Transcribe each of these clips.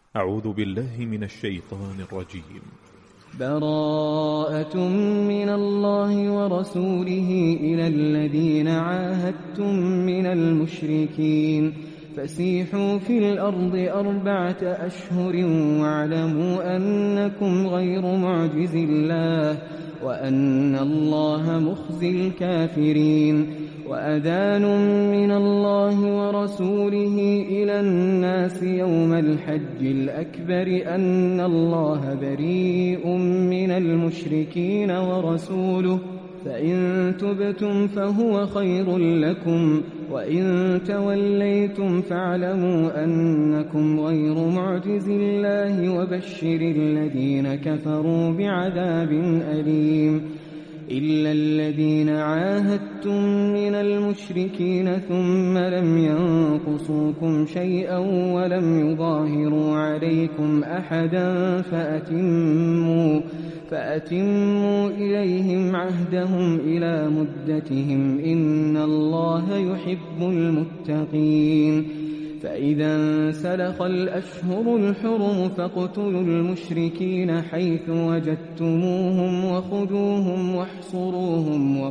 أعوذ بالله من الشيطان الرجيم. براءة من الله ورسوله إلى الذين عاهدتم من المشركين فسيحوا في الأرض 4 أشهر واعلموا أنكم غير معجز الله وأن الله مخزي الكافرين. وأذان من الله ورسوله إلى الناس يوم الحج الأكبر أن الله بريء من المشركين ورسوله فإن تبتم فهو خير لكم وإن توليتم فاعلموا أنكم غير معجز الله وبشر الذين كفروا بعذاب أليم. إلا الذين عاهدتم من المشركين ثم لم ينقصوكم شيئا ولم يظاهروا عليكم أحدا فأتموا إليهم عهدهم إلى مدتهم إن الله يحب المتقين. فإذا انسلخ الأشهر الحرم فاقتلوا المشركين حيث وجدتموهم وخذوهم واحصروهم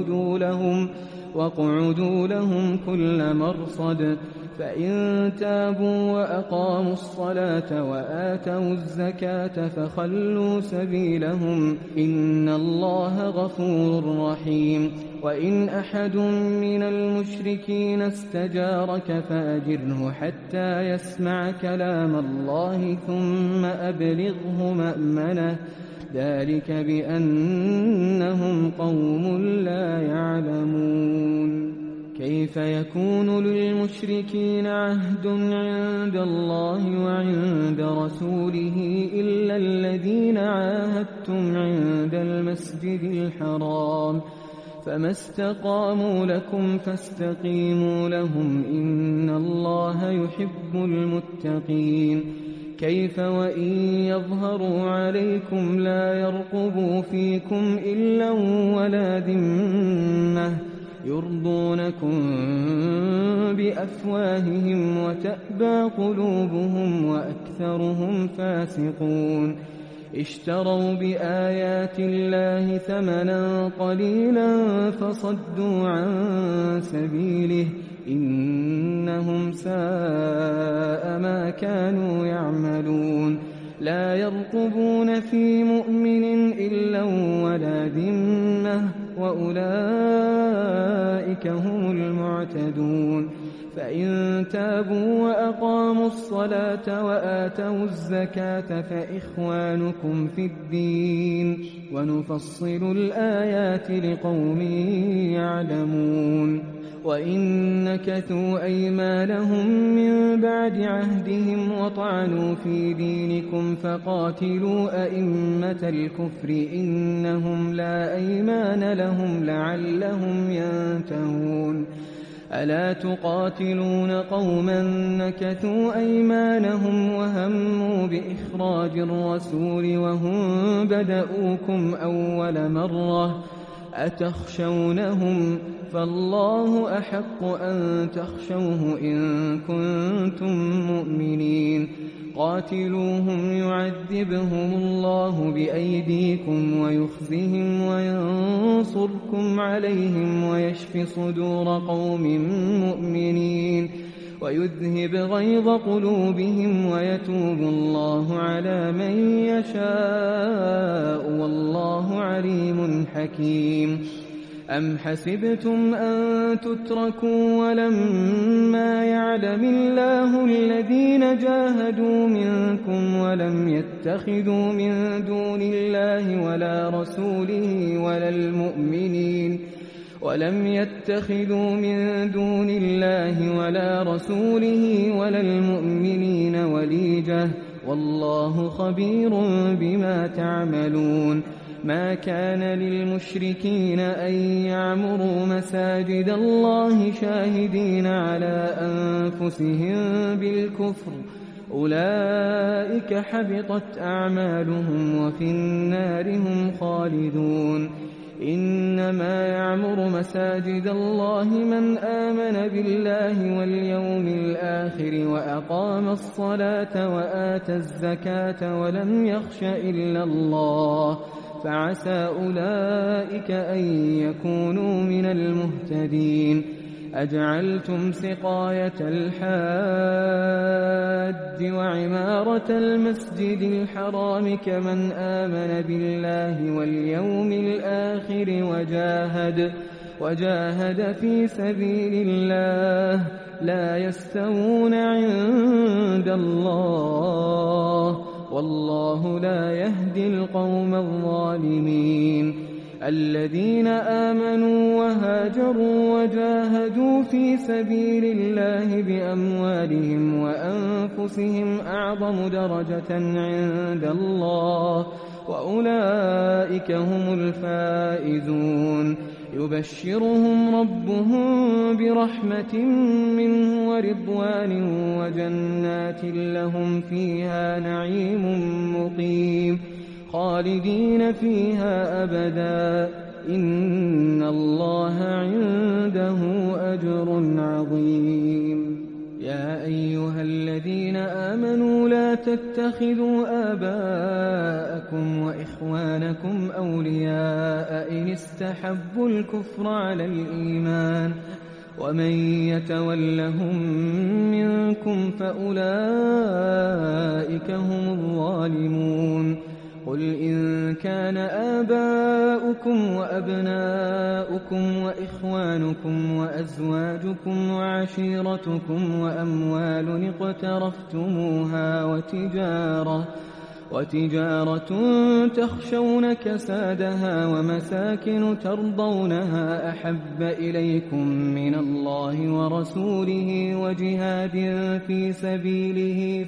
واقعدوا لهم كل مرصد. فإن تابوا وأقاموا الصلاة وآتوا الزكاة فخلوا سبيلهم إن الله غفور رحيم. وإن أحد من المشركين استجارك فأجره حتى يسمع كلام الله ثم أبلغه مأمنه ذلك بأنهم قوم لا يعلمون. كيف يكون للمشركين عهد عند الله وعند رسوله إلا الذين عاهدتم عند المسجد الحرام فما استقاموا لكم فاستقيموا لهم إن الله يحب المتقين. كيف وإن يظهروا عليكم لا يرقبوا فيكم إلا ولا ذمة يرضونكم بأفواههم وتأبى قلوبهم وأكثرهم فاسقون. اشتروا بآيات الله ثمنا قليلا فصدوا عن سبيله إنهم ساء ما كانوا يعملون. لا يرقبون في مؤمن إلا ولا ذمة وأولئك هم المعتدون. فإن تابوا وأقاموا الصلاة وآتوا الزكاة فإخوانكم في الدين ونفصل الآيات لقوم يعلمون. وإن نكثوا أيمانهم من بعد عهدهم وطعنوا في دينكم فقاتلوا أئمة الكفر إنهم لا أيمان لهم لعلهم ينتهون. ألا تقاتلون قوما نكثوا أيمانهم وهموا بإخراج الرسول وهم بدؤوكم أول مرة أتخشونهم فالله أحق أن تخشوه إن كنتم مؤمنين. قاتلوهم يعذبهم الله بأيديكم ويخزهم وينصركم عليهم ويشف صدور قوم مؤمنين ويذهب غيظ قلوبهم ويتوب الله على من يشاء والله عليم حكيم. أم حسبتم أن تتركوا ولما يعلم الله الذين جاهدوا منكم ولم يتخذوا من دون الله ولا رسوله ولا المؤمنين وليجة والله خبير بما تعملون. ما كان للمشركين أن يعمروا مساجد الله شاهدين على أنفسهم بالكفر أولئك حبطت أعمالهم وفي النار هم خالدون. إنما يعمر مساجد الله من آمن بالله واليوم الآخر وأقام الصلاة وآتى الزكاة ولم يخش إلا الله فعسى أولئك أن يكونوا من المهتدين. أجعلتم سقاية الحاج وعمارة المسجد الحرام كمن آمن بالله واليوم الآخر وجاهد في سبيل الله لا يستوون عند الله والله لا يهدي القوم الظالمين. الذين آمنوا وهاجروا وجاهدوا في سبيل الله بأموالهم وأنفسهم أعظم درجة عند الله وأولئك هم الفائزون. يبشرهم ربهم برحمة منه ورضوان وجنات لهم فيها نعيم مقيم خالدين فيها أبدا إن الله عنده أجر عظيم. يا أيها الذين آمنوا لا تتخذوا آباءكم وإخوانكم أولياء إن استحبوا الكفر على الإيمان ومن يتولهم منكم فأولئك هم الظالمون. قل إن كان آباؤكم وأبناؤكم وإخوانكم وأزواجكم وعشيرتكم وأموال اقترفتموها وتجارة تخشون كسادها ومساكن ترضونها أحب إليكم من الله ورسوله وجهاد في سبيله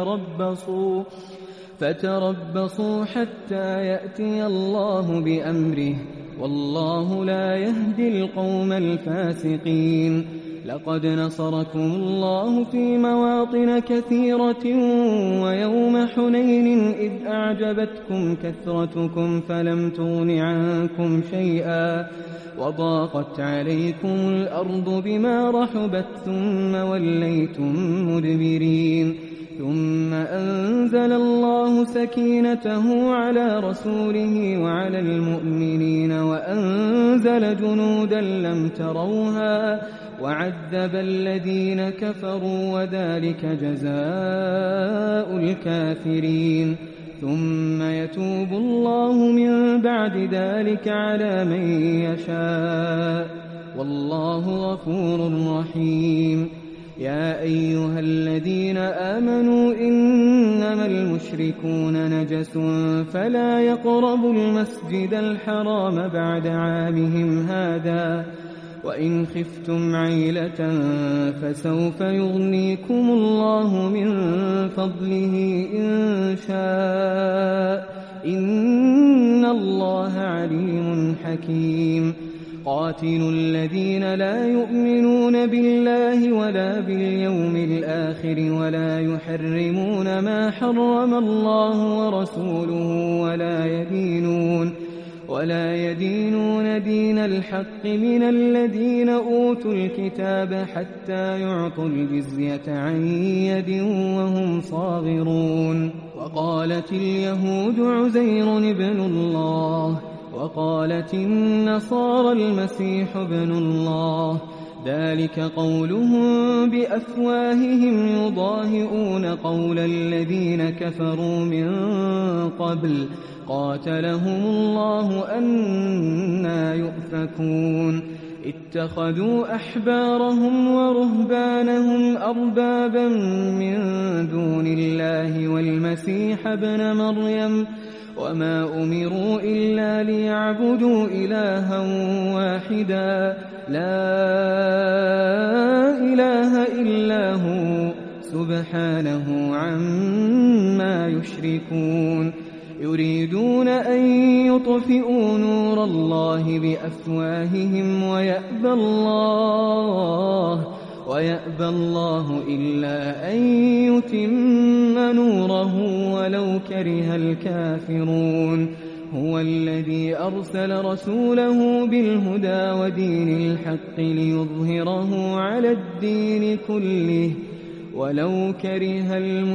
فتربصوا حتى يأتي الله بأمره والله لا يهدي القوم الفاسقين. لقد نصركم الله في مواطن كثيرة ويوم حنين إذ أعجبتكم كثرتكم فلم تغن عنكم شيئا وضاقت عليكم الأرض بما رحبت ثم وليتم مدبرين. ثم أنزل الله سكينته على رسوله وعلى المؤمنين وأنزل جنودا لم تروها وعذب الذين كفروا وذلك جزاء الكافرين. ثم يتوب الله من بعد ذلك على من يشاء والله غفور رحيم. يا أيها الذين آمنوا إنما المشركون نجس فلا يقربوا المسجد الحرام بعد عامهم هذا وإن خفتم عيلة فسوف يغنيكم الله من فضله إن شاء إن الله عليم حكيم. قاتلوا الذين لا يؤمنون بالله ولا باليوم الآخر ولا يحرمون ما حرم الله ورسوله ولا يدينون دين الحق من الذين أوتوا الكتاب حتى يعطوا الجزية عن يد وهم صاغرون. وقالت اليهود عزير ابن الله وقالت النصارى المسيح ابن الله ذلك قولهم بأفواههم يضاهئون قول الذين كفروا من قبل قاتلهم الله أنى يؤفكون. اتخذوا أحبارهم ورهبانهم أربابا من دون الله والمسيح ابن مريم وما أمروا إلا ليعبدوا إلها واحدا لا إله إلا هو سبحانه عما يشركون. يريدون أن يطفئوا نور الله بأفواههم ويأبى الله إلا أن يتم نوره ولو كره الكافرون. هو الذي أرسل رسوله بالهدى ودين الحق ليظهره على الدين كله ولو كره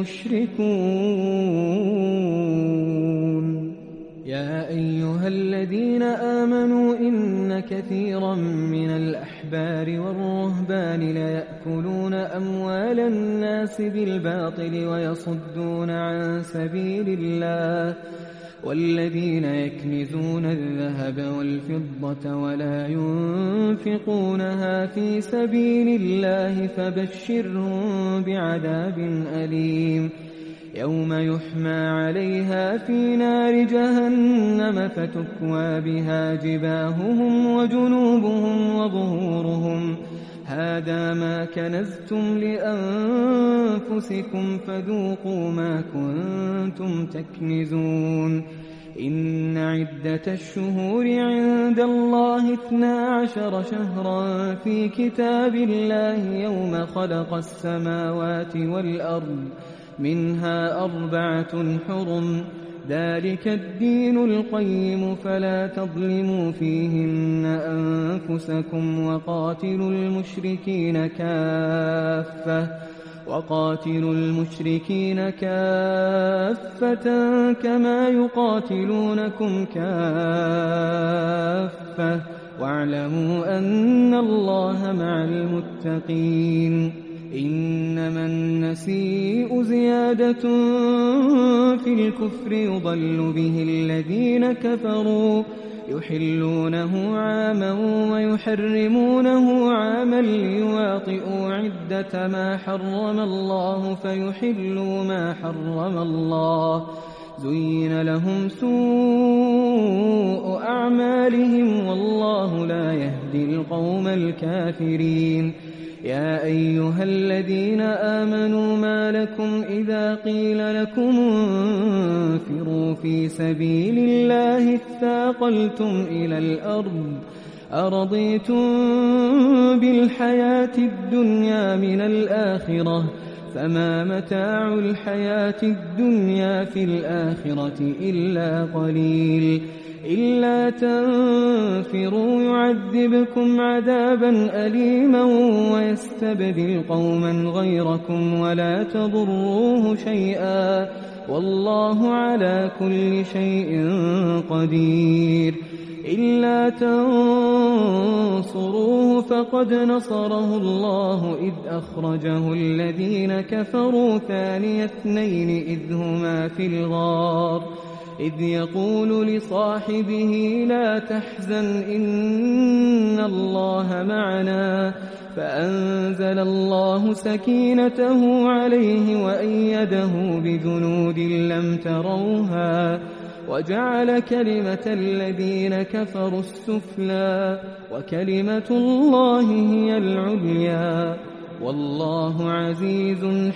المشركون يا أيها الذين آمنوا إن كثيرا من الأحبار والرهبان ليأكلون أموال الناس بالباطل ويصدون عن سبيل الله والذين يكنزون الذهب والفضة ولا ينفقونها في سبيل الله فبشرهم بعذاب أليم يوم يحمى عليها في نار جهنم فتكوى بها جباههم وجنوبهم وظهورهم هذا ما كنزتم لأنفسكم فذوقوا ما كنتم تكنزون إن عدة الشهور عند الله 12 شهرا في كتاب الله يوم خلق السماوات والأرض منها 4 حرم ذلك الدين القيم فلا تظلموا فيهن أنفسكم وقاتلوا المشركين كافة كما يقاتلونكم كافة واعلموا أن الله مع المتقين إنما النسيء زيادة في الكفر يضل به الذين كفروا يحلونه عاما ويحرمونه عاما ليواطئوا عدة ما حرم الله فيحلوا ما حرم الله زين لهم سوء أعمالهم والله لا يهدي القوم الكافرين يا أيها الذين آمنوا ما لكم إذا قيل لكم انفروا في سبيل الله اثاقلتم إلى الأرض أرضيتم بالحياة الدنيا من الآخرة فما متاع الحياة الدنيا في الآخرة إلا قليل إلا تنفروا يعذبكم عذابا أليما ويستبدل قوما غيركم ولا تضروه شيئا والله على كل شيء قدير إلا تنصروه فقد نصره الله إذ أخرجه الذين كفروا ثاني اثنين إذ هما في الغار إذ يقول لصاحبه لا تحزن إن الله معنا فأنزل الله سكينته عليه وأيده بجنود لم تروها وجعل كلمة الذين كفروا السفلى وكلمة الله هي العليا والله عزيز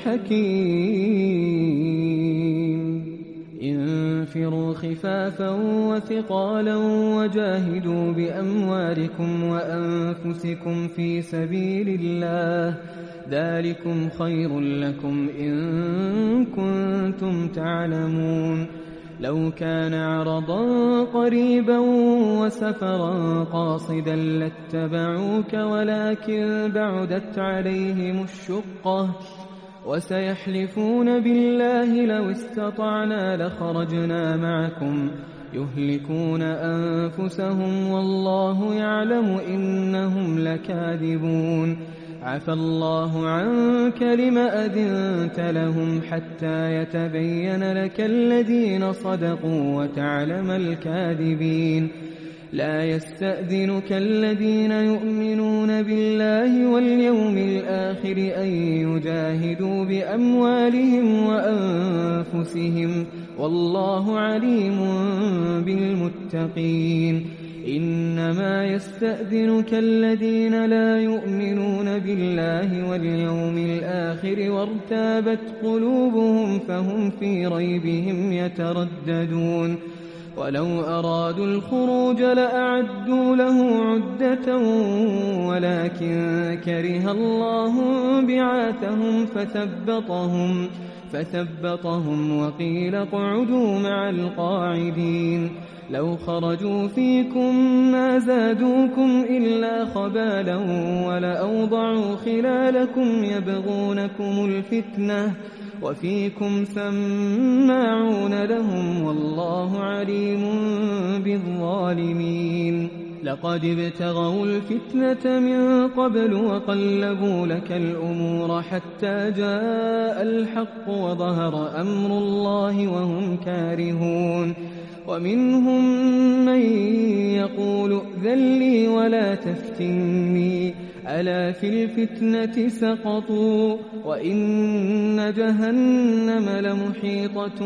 حكيم انفروا خفافا وثقالا وجاهدوا بأموالكم وأنفسكم في سبيل الله ذلكم خير لكم إن كنتم تعلمون لو كان عرضا قريبا وسفرا قاصدا لاتبعوك ولكن بعدت عليهم الشقة وسيحلفون بالله لو استطعنا لخرجنا معكم يهلكون أنفسهم والله يعلم إنهم لكاذبون عفى الله عنك لم أذنت لهم حتى يتبين لك الذين صدقوا وتعلم الكاذبين لا يستأذنك الذين يؤمنون بالله واليوم الآخر أن يجاهدوا بأموالهم وأنفسهم والله عليم بالمتقين إنما يستأذنك الذين لا يؤمنون بالله واليوم الآخر وارتابت قلوبهم فهم في ريبهم يترددون ولو أرادوا الخروج لأعدوا له عدة ولكن كره الله بعاثهم فثبطهم وقيل اقعدوا مع القاعدين لو خرجوا فيكم ما زادوكم إلا خبالا ولأوضعوا خلالكم يبغونكم الفتنة وفيكم سماعون لهم والله عليم بالظالمين لقد ابتغوا الفتنة من قبل وقلبوا لك الأمور حتى جاء الحق وظهر أمر الله وهم كارهون ومنهم من يقول ائذن لي ولا تفتني ألا في الفتنة سقطوا وإن جهنم لمحيطة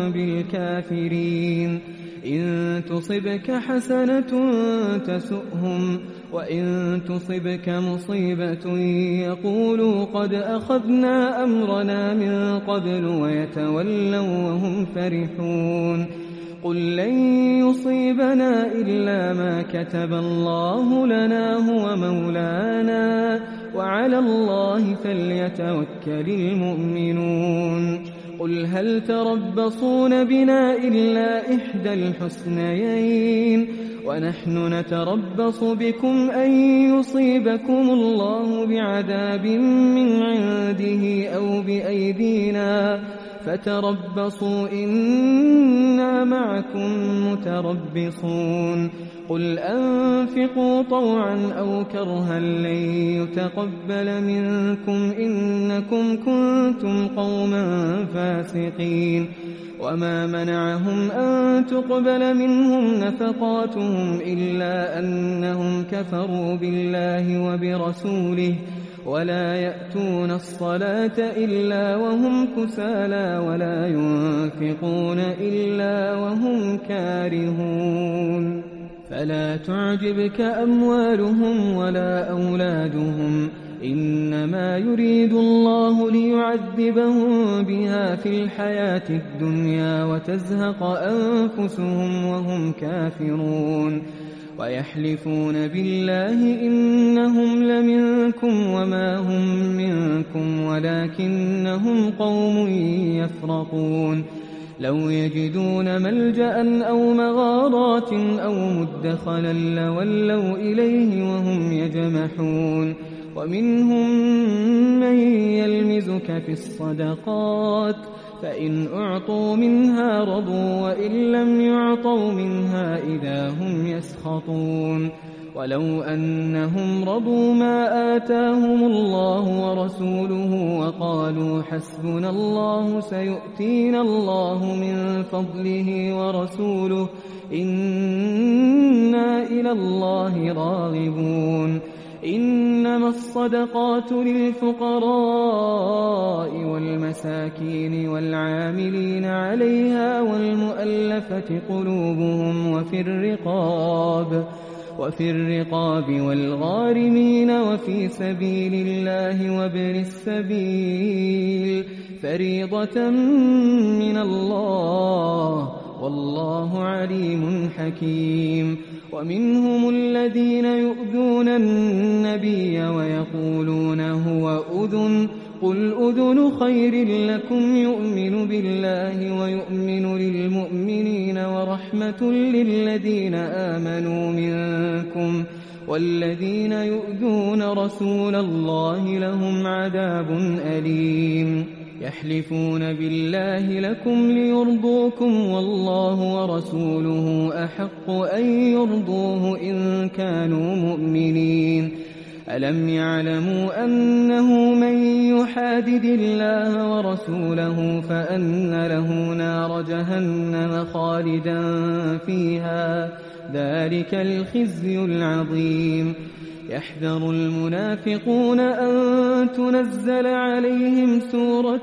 بالكافرين إن تصبك حسنة تسؤهم وإن تصبك مصيبة يقولوا قد أخذنا أمرنا من قبل ويتولوا وهم فرحون قل لن يصيبنا إلا ما كتب الله لنا هو مولانا وعلى الله فليتوكل المؤمنون قل هل تربصون بنا إلا إحدى الحسنيين ونحن نتربص بكم أن يصيبكم الله بعذاب من عنده أو بأيدينا فتربصوا إنا معكم متربصون قل أنفقوا طوعا أو كرها لن يتقبل منكم إنكم كنتم قوما فاسقين وما منعهم أن تقبل منهم نفقاتهم إلا أنهم كفروا بالله وبرسوله ولا يأتون الصلاة إلا وهم كسالى ولا ينفقون إلا وهم كارهون فلا تعجبك أموالهم ولا أولادهم إنما يريد الله ليعذبهم بها في الحياة الدنيا وتزهق أنفسهم وهم كافرون ويحلفون بالله إنهم لمنكم وما هم منكم ولكنهم قوم يفرقون لو يجدون ملجأ أو مغارات أو مدخلا لولوا إليه وهم يجمحون ومنهم من يلمزك في الصدقات فإن أعطوا منها رضوا وإن لم يعطوا منها إذا هم يسخطون ولو أنهم رضوا ما آتاهم الله ورسوله وقالوا حسبنا الله سيؤتينا الله من فضله ورسوله إنا إلى الله راغبون إنما الصدقات للفقراء والمساكين والعاملين عليها والمؤلفة قلوبهم وفي الرقاب والغارمين وفي سبيل الله وابن السبيل فريضة من الله والله عليم حكيم ومنهم الذين يؤذون النبي ويقولون هو أذن قل أذن خير لكم يؤمن بالله ويؤمن للمؤمنين ورحمة للذين آمنوا منكم والذين يؤذون رسول الله لهم عذاب أليم يحلفون بالله لكم ليرضوكم والله ورسوله أحق أن يرضوه إن كانوا مؤمنين ألم يعلموا أنه من يحادد الله ورسوله فأن له نار جهنم خالدا فيها ذلك الخزي العظيم يحذر المنافقون أن تنزل عليهم سورة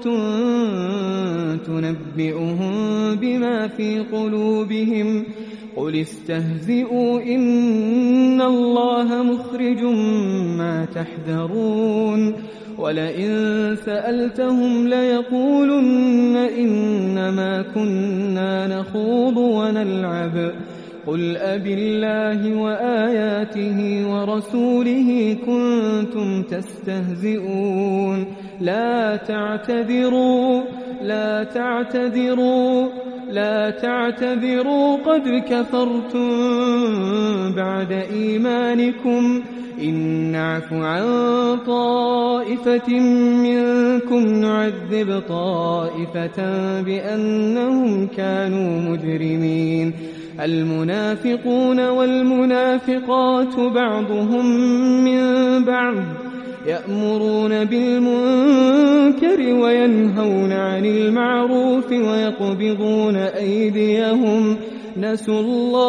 تنبئهم بما في قلوبهم قل استهزئوا إن الله مخرج ما تحذرون ولئن سألتهم ليقولن إنما كنا نخوض ونلعب قل أبالله وآياته ورسوله كنتم تستهزئون لا تعتذروا قد كفرتم بعد إيمانكم إن نعف عن طائفة منكم نعذب طائفة بأنهم كانوا مجرمين المنافقون والمنافقات بعضهم من بعض يأمرون بالمنكر وينهون عن المعروف ويقبضون أيديهم نسوا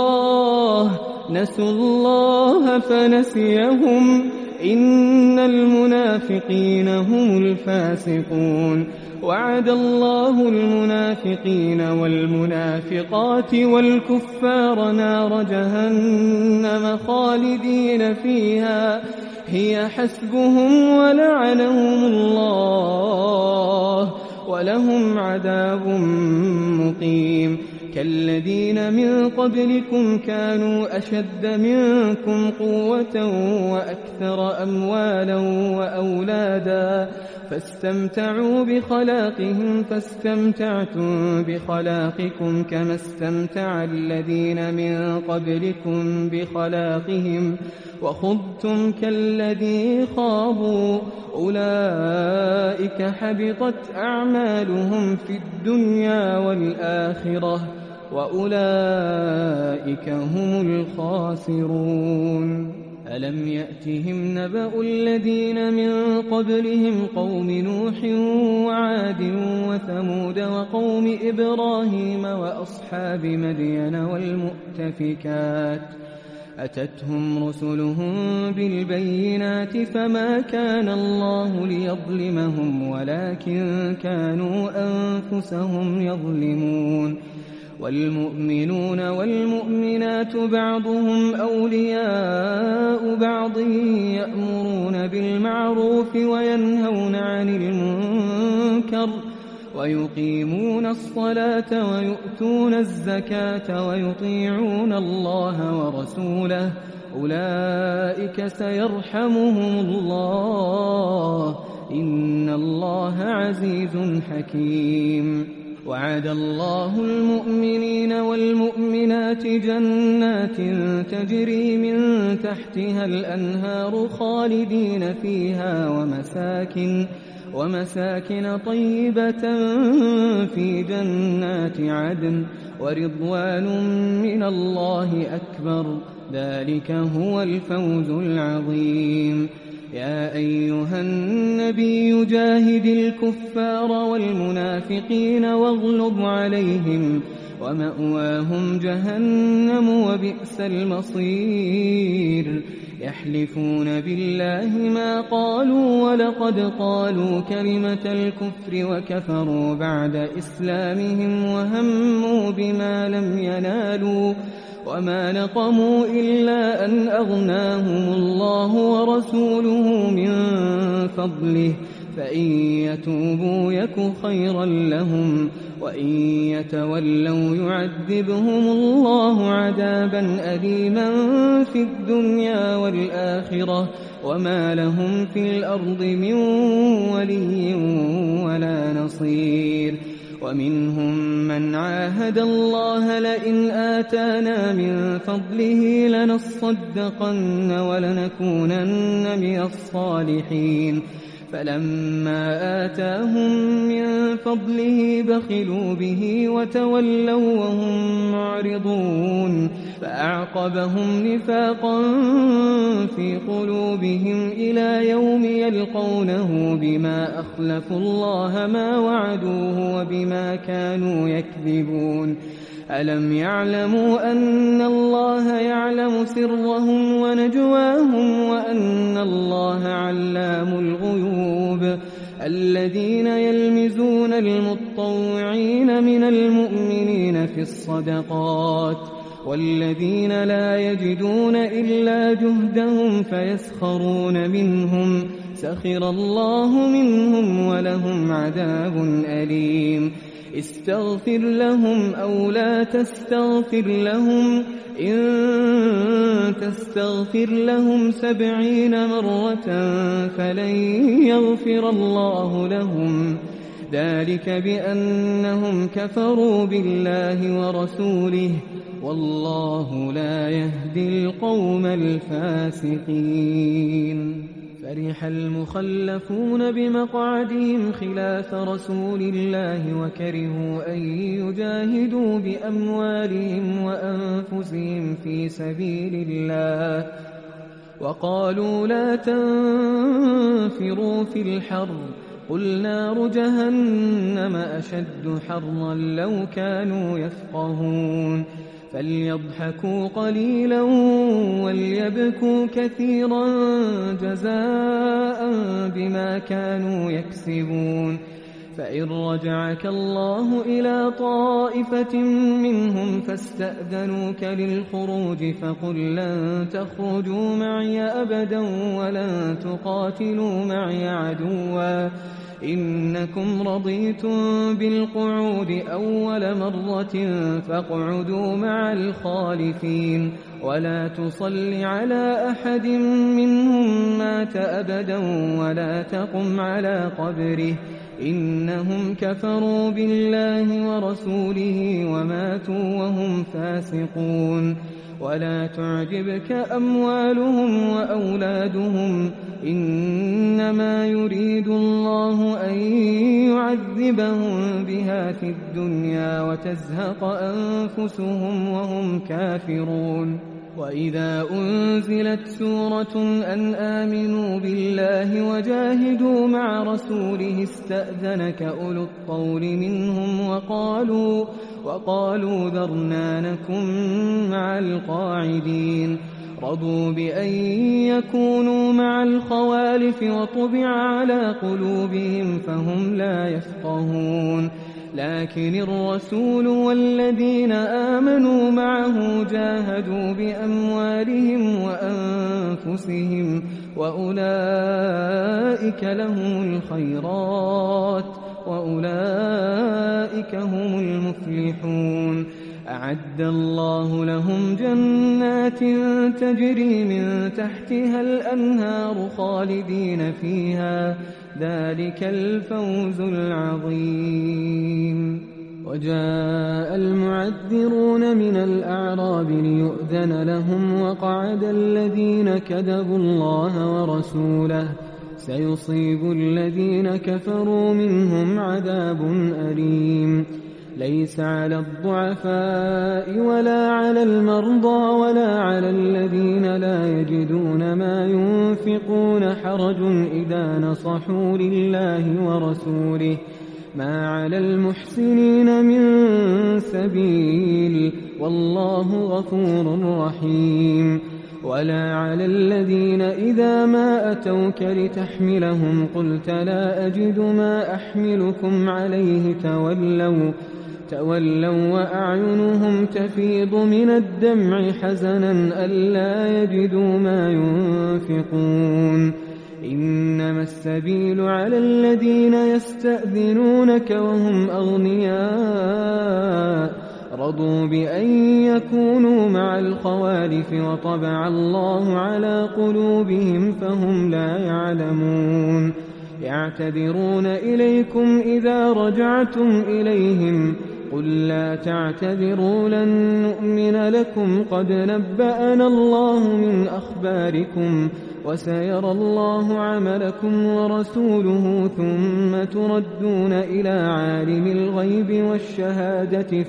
الله فنسيهم إن المنافقين هم الفاسقون وعد الله المنافقين والمنافقات والكفار نار جهنم خالدين فيها هي حسبهم ولعنهم الله ولهم عذاب مقيم كالذين من قبلكم كانوا أشد منكم قوة وأكثر أموالا وأولادا فاستمتعوا بخلاقهم فاستمتعتم بخلاقكم كما استمتع الذين من قبلكم بخلاقهم وخضتم كالذي خاضوا أولئك حبطت أعمالهم في الدنيا والآخرة وأولئك هم الخاسرون ألم يأتهم نبأ الذين من قبلهم قوم نوح وعاد وثمود وقوم إبراهيم وأصحاب مدين والمؤتفكات أتتهم رسلهم بالبينات فما كان الله ليظلمهم ولكن كانوا أنفسهم يظلمون والمؤمنون والمؤمنات بعضهم أولياء بعض يأمرون بالمعروف وينهون عن المنكر ويقيمون الصلاة ويؤتون الزكاة ويطيعون الله ورسوله أولئك سيرحمهم الله إن الله عزيز حكيم وعد الله المؤمنين والمؤمنات جنات تجري من تحتها الأنهار خالدين فيها ومساكن طيبة في جنات عدن ورضوان من الله أكبر ذلك هو الفوز العظيم يا أيها النبي جاهد الكفار والمنافقين واغلظ عليهم ومأواهم جهنم وبئس المصير يحلفون بالله ما قالوا ولقد قالوا كلمة الكفر وكفروا بعد إسلامهم وهموا بما لم ينالوا وما نقموا إلا أن أغناهم الله ورسوله من فضله فإن يتوبوا يك خيرا لهم وإن يتولوا يعذبهم الله عذابا أليما في الدنيا والآخرة وما لهم في الأرض من ولي ولا نصير ومنهم من عاهد الله لئن آتانا من فضله لنصدقن ولنكونن من الصالحين فلما آتاهم من فضله بخلوا به وتولوا وهم معرضون فأعقبهم نفاقا في قلوبهم إلى يوم يلقونه بما أخلفوا الله ما وعدوه وبما كانوا يكذبون ألم يعلموا أن الله يعلم سرهم ونجواهم وأن الله علام الغيوب الذين يلمزون المتطوعين من المؤمنين في الصدقات والذين لا يجدون إلا جهدهم فيسخرون منهم سخر الله منهم ولهم عذاب أليم استغفر لهم أو لا تستغفر لهم إن تستغفر لهم 70 مرة فلن يغفر الله لهم ذلك بأنهم كفروا بالله ورسوله والله لا يهدي القوم الفاسقين. فرح المخلفون بمقعدهم خلاف رسول الله وكرهوا أن يجاهدوا بأموالهم وأنفسهم في سبيل الله وقالوا لا تنفروا في الحر قل نار جهنم أشد حرا لو كانوا يفقهون فليضحكوا قليلا وليبكوا كثيرا جزاء بما كانوا يكسبون. فإن رجعك الله إلى طائفة منهم فاستأذنوك للخروج فقل لن تخرجوا معي أبدا ولن تقاتلوا معي عدوا إنكم رضيتم بالقعود أول مرة فاقعدوا مع الخالفين ولا تصل على أحد منهم مات أبدا ولا تقم على قبره إنهم كفروا بالله ورسوله وماتوا وهم فاسقون. ولا تعجبك أموالهم وأولادهم إنما يريد الله أن يعذبهم بها في الدنيا وتزهق أنفسهم وهم كافرون. وإذا أنزلت سورة أن آمنوا بالله وجاهدوا مع رسوله استأذنك أولو الطول منهم وقالوا ذرنا نكن مع القاعدين رضوا بأن يكونوا مع الخوالف وطبع على قلوبهم فهم لا يفقهون. لكن الرسول والذين آمنوا معه جاهدوا بأموالهم وأنفسهم وأولئك لهم الخيرات وأولئك هم المفلحون. أعد الله لهم جنات تجري من تحتها الأنهار خالدين فيها ذلك الفوز العظيم. وجاء المعذرون من الأعراب ليؤذن لهم وقعد الذين كذبوا الله ورسوله سيصيب الذين كفروا منهم عذاب أليم. ليس على الضعفاء ولا على المرضى ولا على الذين لا يجدون ما ينفقون حرج إذا نصحوا لله ورسوله ما على المحسنين من سبيل والله غفور رحيم. ولا على الذين إذا ما أتوك لتحملهم قلت لا أجد ما أحملكم عليه تولوا وأعينهم تفيض من الدمع حزنا ألا يجدوا ما ينفقون. إنما السبيل على الذين يستأذنونك وهم أغنياء رضوا بأن يكونوا مع الخوالف وطبع الله على قلوبهم فهم لا يعلمون. يعتذرون إليكم إذا رجعتم إليهم قل لا تعتذروا لن نؤمن لكم قد نبأنا الله من أخباركم وسيرى الله عملكم ورسوله ثم تردون إلى عالم الغيب والشهادة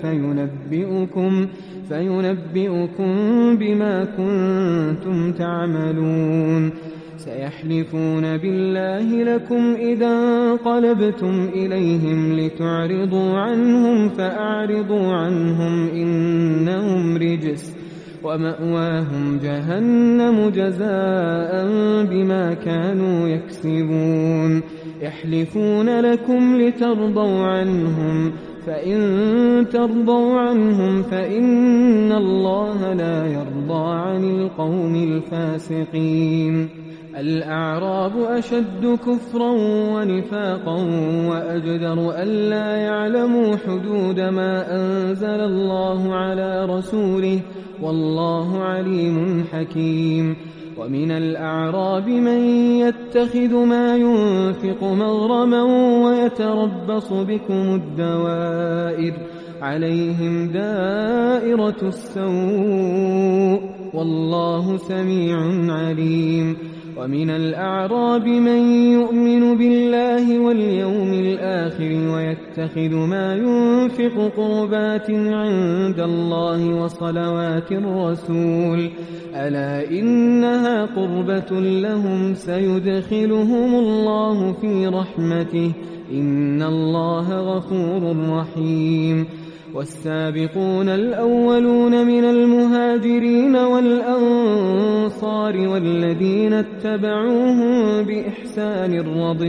فينبئكم بما كنتم تعملون. سيحلفون بالله لكم إذا انقلبتم إليهم لتعرضوا عنهم فأعرضوا عنهم إنهم رجس ومأواهم جهنم جزاء بما كانوا يكسبون. يحلفون لكم لترضوا عنهم فإن ترضوا عنهم فإن الله لا يرضى عن القوم الفاسقين. الأعراب أشد كفرا ونفاقا وأجدر ألا يعلموا حدود ما أنزل الله على رسوله والله عليم حكيم. ومن الأعراب من يتخذ ما ينفق مغرما ويتربص بكم الدوائر عليهم دائرة السوء والله سميع عليم. ومن الأعراب من يؤمن بالله واليوم الآخر ويتخذ ما ينفق قربات عند الله وصلوات الرسول ألا إنها قربة لهم سيدخلهم الله في رحمته إن الله غفور رحيم. والسابقون الأولون من المهاجرين والأنصار والذين اتبعوهم بإحسان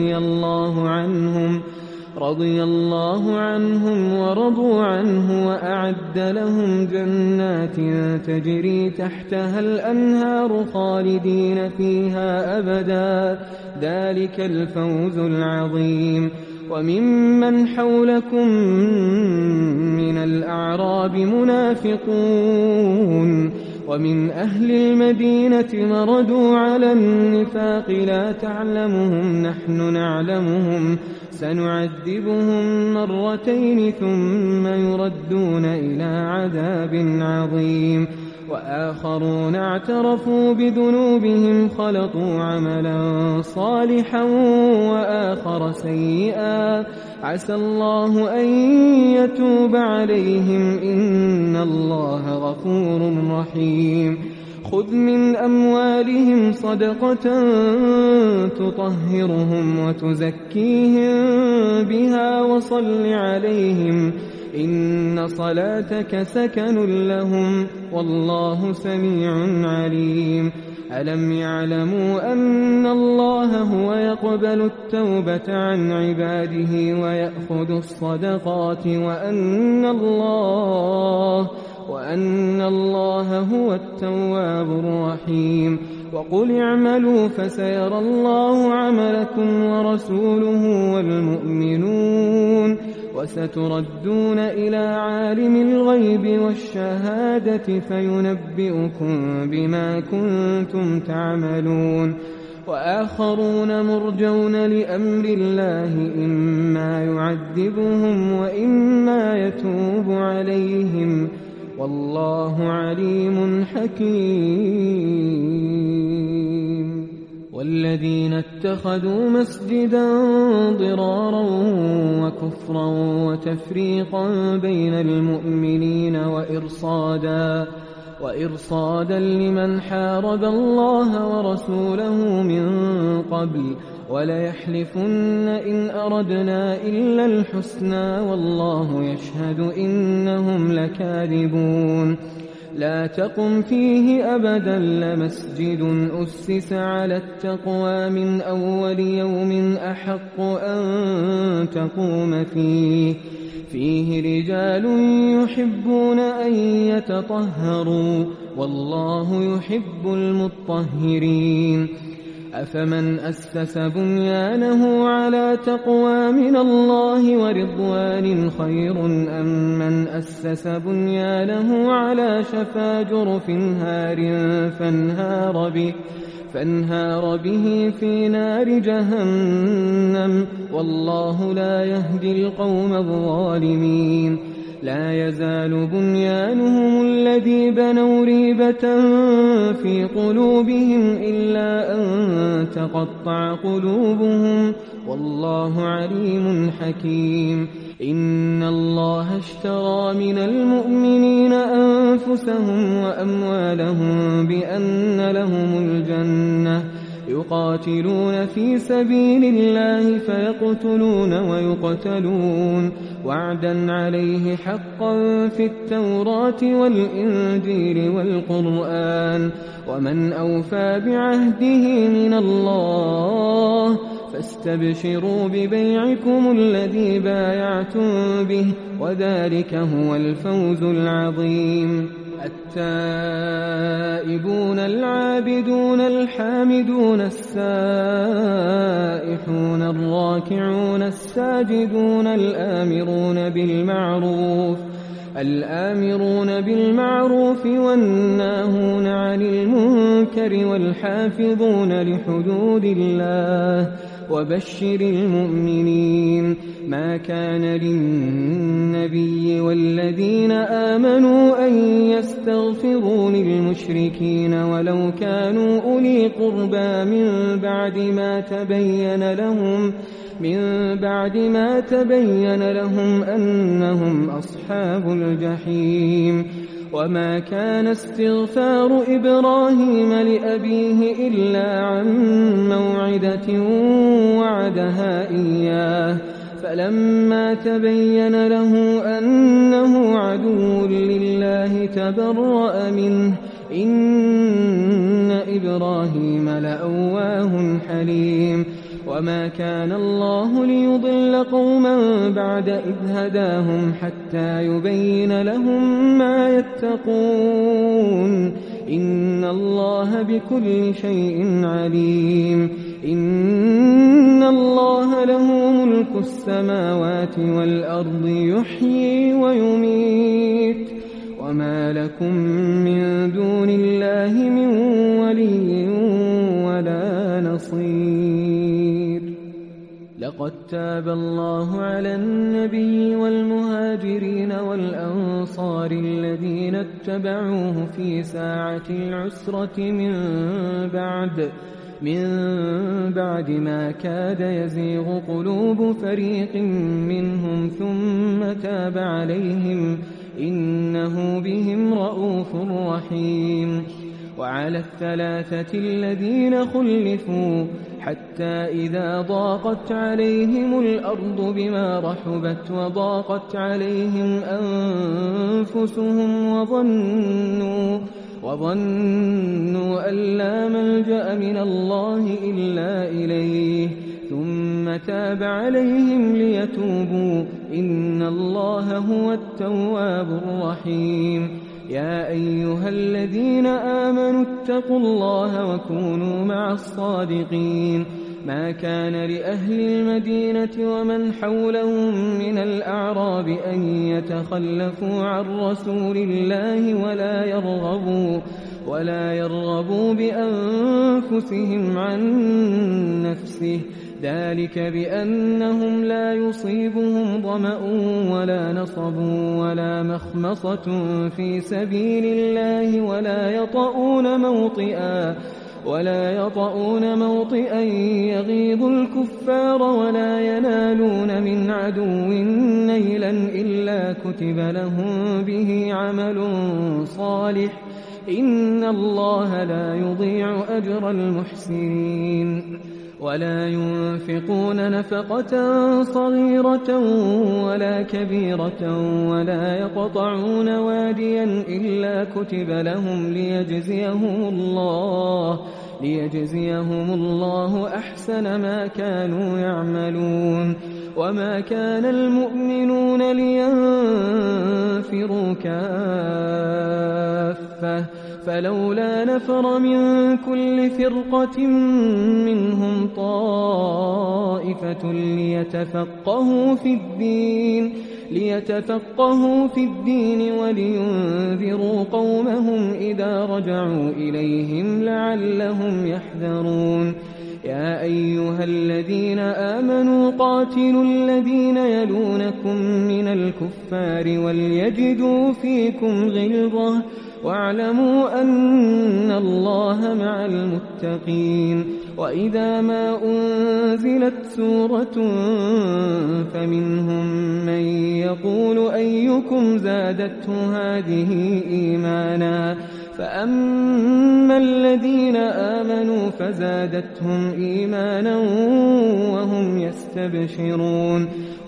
رضي الله عنهم ورضوا عنه وأعد لهم جنات تجري تحتها الأنهار خالدين فيها أبدا ذلك الفوز العظيم. وممن حولكم من الأعراب منافقون ومن أهل المدينة مردوا على النفاق لا تعلمهم نحن نعلمهم سنعذبهم مرتين ثم يردون إلى عذاب عظيم. وآخرون اعترفوا بذنوبهم خلطوا عملا صالحا وآخر سيئا عسى الله أن يتوب عليهم إن الله غفور رحيم. خذ من أموالهم صدقة تطهرهم وتزكيهم بها وصل عليهم إن صلاتك سكن لهم والله سميع عليم. ألم يعلموا أن الله هو يقبل التوبة عن عباده ويأخذ الصدقات وأن الله هو التواب الرحيم. وقل اعملوا فسيرى الله عملكم ورسوله والمؤمنون وستردون إلى عالم الغيب والشهادة فينبئكم بما كنتم تعملون. وآخرون مرجون لأمر الله إما يعذبهم وإما يتوب عليهم والله عليم حكيم. والذين اتخذوا مسجدا ضرارا وكفرا وتفريقا بين المؤمنين وإرصادا لمن حارب الله ورسوله من قبل وليحلفن إن أردنا إلا الحسنى والله يشهد إنهم لكاذبون. لا تقم فيه أبدا لمسجد أسس على التقوى من أول يوم أحق أن تقوم فيه رجال يحبون أن يتطهروا والله يحب المطهرين. أفمن أسس بنيانه على تقوى من الله ورضوان خير أم من أسس بنيانه على شفا جرف هار فانهار به في نار جهنم والله لا يهدي القوم الظالمين. لا يزال بنيانهم الذي بنوا ريبة في قلوبهم إلا أن تقطع قلوبهم والله عليم حكيم. إن الله اشترى من المؤمنين أنفسهم وأموالهم بأن لهم الجنة يقاتلون في سبيل الله فيقتلون ويقتلون وعدا عليه حقا في التوراة والإنجيل والقرآن ومن أوفى بعهده من الله فاستبشروا ببيعكم الذي بايعتم به وذلك هو الفوز العظيم. التائبون العابدون الحامدون السائحون الراكعون الساجدون الآمرون بالمعروف والناهون عن المنكر والحافظون لحدود الله وبشر المؤمنين. ما كان للنبي والذين آمنوا أن يستغفروا للمشركين ولو كانوا أولي قربى من بعد ما تبين لهم أنهم أصحاب الجحيم. وما كان استغفار إبراهيم لأبيه إلا عن موعدة وعدها إياه فلما تبين له أنه عدو لله تبرأ منه إن إبراهيم لأواه حليم. وما كان الله ليضل قوما بعد إذ هداهم حتى يبين لهم ما يتقون إن الله بكل شيء عليم. إن الله له ملك السماوات والأرض يحيي ويميت وما لكم من دون الله من ولي ولا نصير. لقد تاب الله على النبي والمهاجرين والأنصار الذين اتبعوه في ساعة العسرة من بعد ما كاد يزيغ قلوب فريق منهم ثم تاب عليهم إنه بهم رءوف رحيم. وعلى الثلاثة الذين خلفوا حتى إذا ضاقت عليهم الأرض بما رحبت وضاقت عليهم أنفسهم وظنوا أن لا ملجأ من الله إلا إليه ثم تاب عليهم ليتوبوا إن الله هو التواب الرحيم. يا أيها الذين آمنوا اتقوا الله وكونوا مع الصادقين. ما كان لأهل المدينة ومن حولهم من الأعراب أن يتخلفوا عن رسول الله ولا يرغبوا بأنفسهم عن نفسه ذلك بأنهم لا يصيبهم ظمأ ولا نصب ولا مخمصة في سبيل الله ولا يطؤون موطئا يغيظ الكفار ولا ينالون من عدو نيلا إلا كتب لهم به عمل صالح إن الله لا يضيع أجر المحسنين. ولا ينفقون نفقة صغيرة ولا كبيرة ولا يقطعون واديا إلا كتب لهم ليجزيهم الله أحسن ما كانوا يعملون. وما كان المؤمنون لينفروا كافة فلولا نفر من كل فرقة منهم طائفة ليتفقهوا في الدين ولينذروا قومهم إذا رجعوا إليهم لعلهم يحذرون. يا أيها الذين آمنوا قاتلوا الذين يلونكم من الكفار وليجدوا فيكم غلظة واعلموا أن الله مع المتقين. وإذا ما أنزلت سورة فمنهم من يقول أيكم زادته هذه إيمانا فأما الذين آمنوا فزادتهم إيمانا وهم يستبشرون.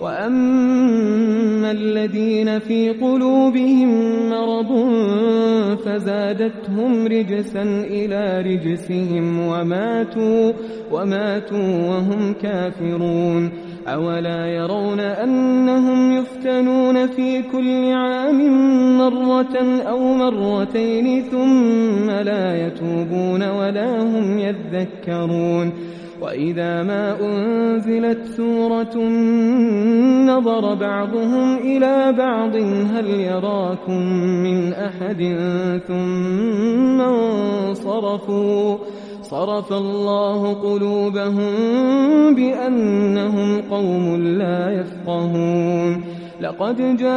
وأما الذين في قلوبهم مرض فزادتهم رجسا إلى رجسهم وماتوا وهم كافرون. أولا يرون أنهم يفتنون في كل عام مرة أو مرتين ثم لا يتوبون ولا هم يذكرون وإذا ما أنزلت سورة نظر بعضهم إلى بعض هل يراكم من أحد ثم انصرفوا صرف الله قلوبهم بأنهم قوم لا يفقهون لقد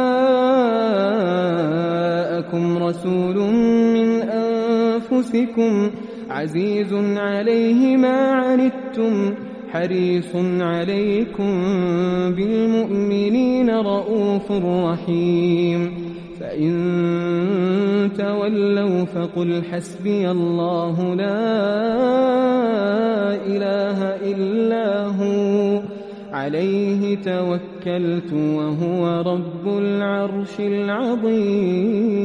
جاءكم رسول من أنفسكم عزيز عليه ما عنتم حريص عليكم بالمؤمنين رؤوف رحيم فإن تولوا فقل حسبي الله لا إله إلا هو عليه توكلت وهو رب العرش العظيم.